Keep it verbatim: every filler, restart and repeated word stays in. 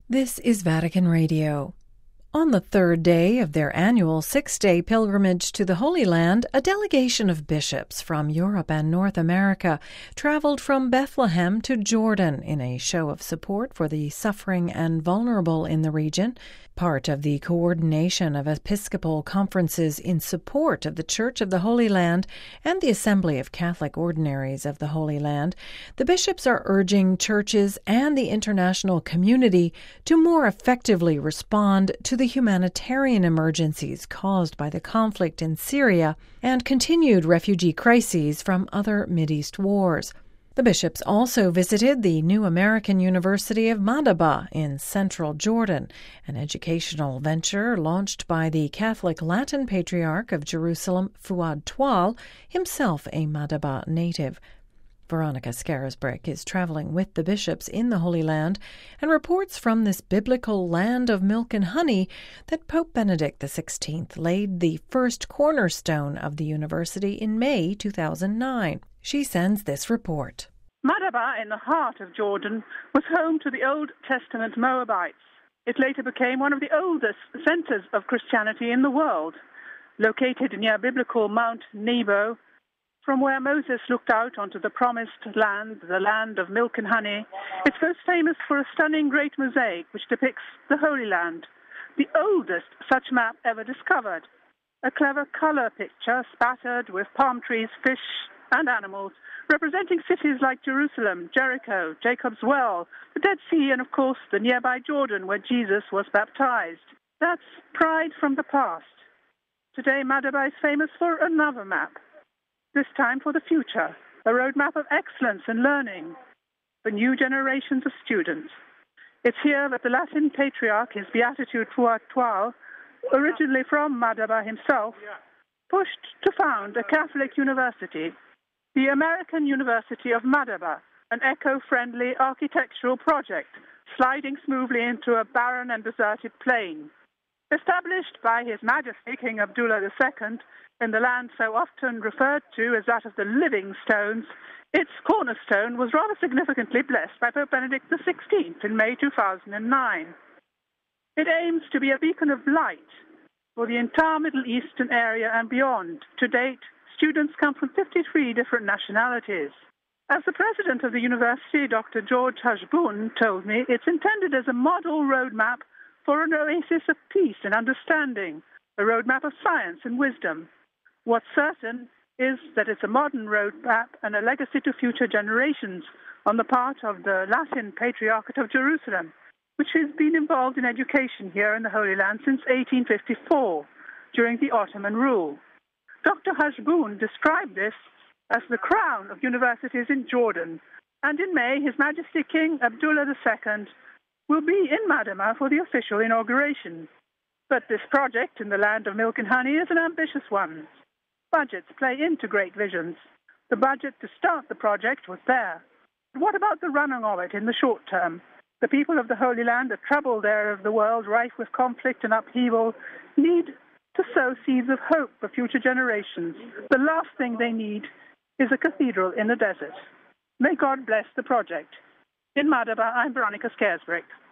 This is Vatican Radio. On the third day of their annual six-day pilgrimage to the Holy Land, a delegation of bishops from Europe and North America traveled from Bethlehem to Jordan in a show of support for the suffering and vulnerable in the region. Part of the coordination of episcopal conferences in support of the Church of the Holy Land and the Assembly of Catholic Ordinaries of the Holy Land, the bishops are urging churches and the international community to more effectively respond to the humanitarian emergencies caused by the conflict in Syria and continued refugee crises from other Mideast wars. The bishops also visited the new American University of Madaba in central Jordan, an educational venture launched by the Catholic Latin Patriarch of Jerusalem, Fuad Tual, himself a Madaba native. Veronica Scarisbrick is traveling with the bishops in the Holy Land and reports from this biblical land of milk and honey that Pope Benedict the sixteenth laid the first cornerstone of the university in May two thousand nine. She sends this report. Madaba, in the heart of Jordan, was home to the Old Testament Moabites. It later became one of the oldest centers of Christianity in the world, located near biblical Mount Nebo, from where Moses looked out onto the promised land, the land of milk and honey. It's most famous for a stunning great mosaic which depicts the Holy Land, the oldest such map ever discovered. A clever color picture spattered with palm trees, fish, and animals, representing cities like Jerusalem, Jericho, Jacob's Well, the Dead Sea, and of course the nearby Jordan where Jesus was baptized. That's pride from the past. Today Madaba is famous for another map, this time for the future, a roadmap of excellence and learning for new generations of students. It's here that the Latin Patriarch, His Beatitude Fuad Tual, originally from Madaba himself, pushed to found a Catholic university, the American University of Madaba, an eco-friendly architectural project sliding smoothly into a barren and deserted plain. Established by His Majesty King Abdullah the Second in the land so often referred to as that of the living stones, its cornerstone was rather significantly blessed by Pope Benedict the sixteenth in May two thousand nine. It aims to be a beacon of light for the entire Middle Eastern area and beyond. To date, students come from fifty-three different nationalities. As the president of the university, Doctor George Hashboun, told me, it's intended as a model roadmap for an oasis of peace and understanding, a roadmap of science and wisdom. What's certain is that it's a modern roadmap and a legacy to future generations on the part of the Latin Patriarchate of Jerusalem, which has been involved in education here in the Holy Land since eighteen fifty-four, during the Ottoman rule. Doctor Hashboun described this as the crown of universities in Jordan, and in May, His Majesty King Abdullah the Second will be in Madaba for the official inauguration. But this project in the land of milk and honey is an ambitious one. Budgets play into great visions. The budget to start the project was there. But what about the running of it in the short term? The people of the Holy Land, a troubled area of the world rife with conflict and upheaval, need to sow seeds of hope for future generations. The last thing they need is a cathedral in the desert. May God bless the project. In Madaba, I'm Veronica Scarisbrick.